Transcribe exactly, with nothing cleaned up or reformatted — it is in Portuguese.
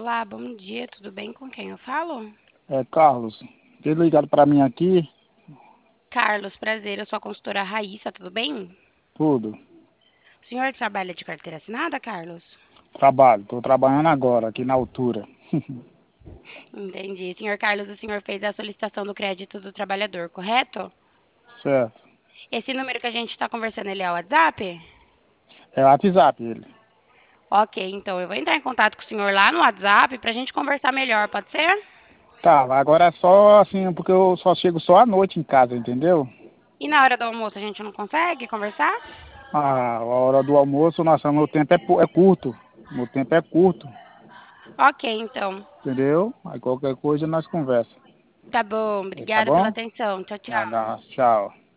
Olá, bom dia, tudo bem? Com quem eu falo? É, Carlos, tem ligado para mim aqui, Carlos, prazer, eu sou a consultora Raíssa, tudo bem? tudo. O senhor trabalha de carteira assinada, Carlos? Trabalho, estou trabalhando agora, aqui na altura. Entendi. Senhor Carlos, o senhor fez a solicitação do crédito do trabalhador, correto? Certo. Esse número que a gente está conversando, ele é o WhatsApp? É WhatsApp ele. Ok, então eu vou entrar em contato com o senhor lá no WhatsApp para a gente conversar melhor, pode ser? Tá, agora é só assim, porque eu só chego só à noite em casa, entendeu? E na hora do almoço a gente não consegue conversar? Ah, a hora do almoço, nossa, meu tempo é, pu- é curto. Meu tempo é curto, Ok, então. entendeu? Aí qualquer coisa nós conversa. Tá bom, Tá obrigada pela bom? atenção. Tchau, Ah, tchau. não, tchau.